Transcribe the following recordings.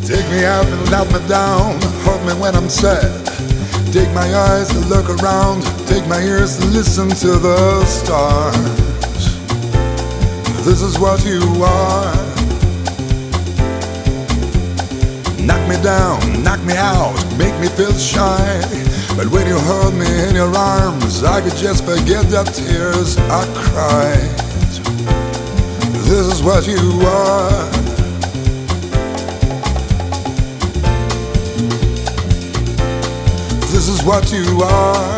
Take me out and let me down, hold me when I'm sad. Take my eyes to look around, take my ears to listen to the stars. This is what you are. Knock me down, knock me out, make me feel shy. But when you hold me in your arms, I could just forget the tears I cried. This is what you are. This is what you are.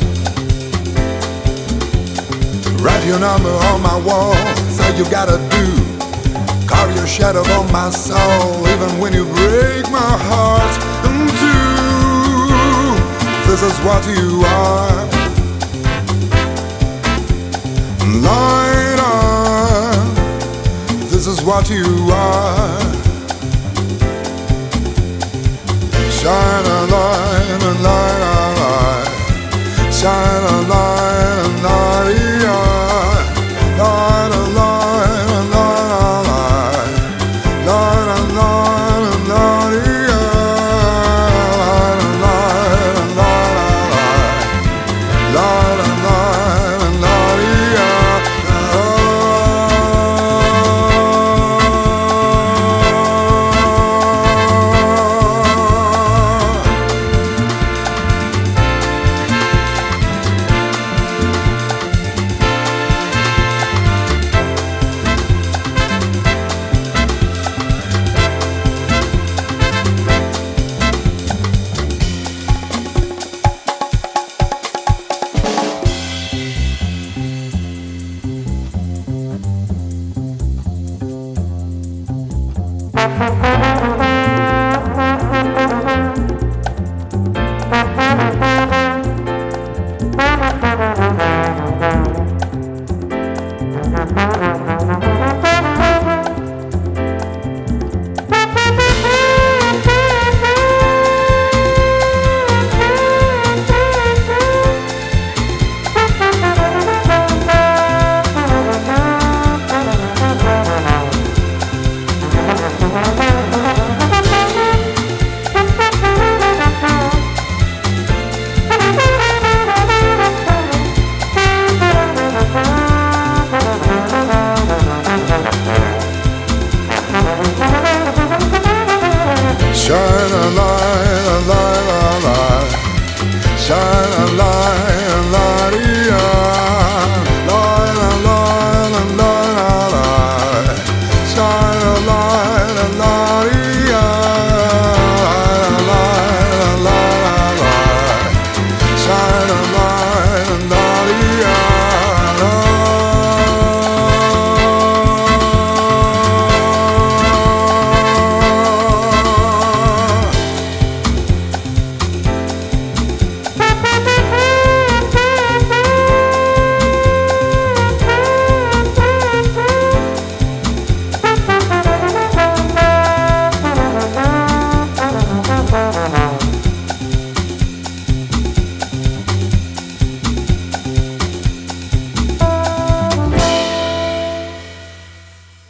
Write your number on my wall, so you gotta do. Carve your shadow on my soul, even when you break my heart in two. This is what you are. Light up. This is what you are. Shine a light, a light, a light. Shine a light, a light, light, a light, a light, a light. Light, a light, a light, light, a light, a light, light, a light, a light. Shine a light, a light, a light. Shine a light, a light, light, a light, a light, a light. Shine a light, a light.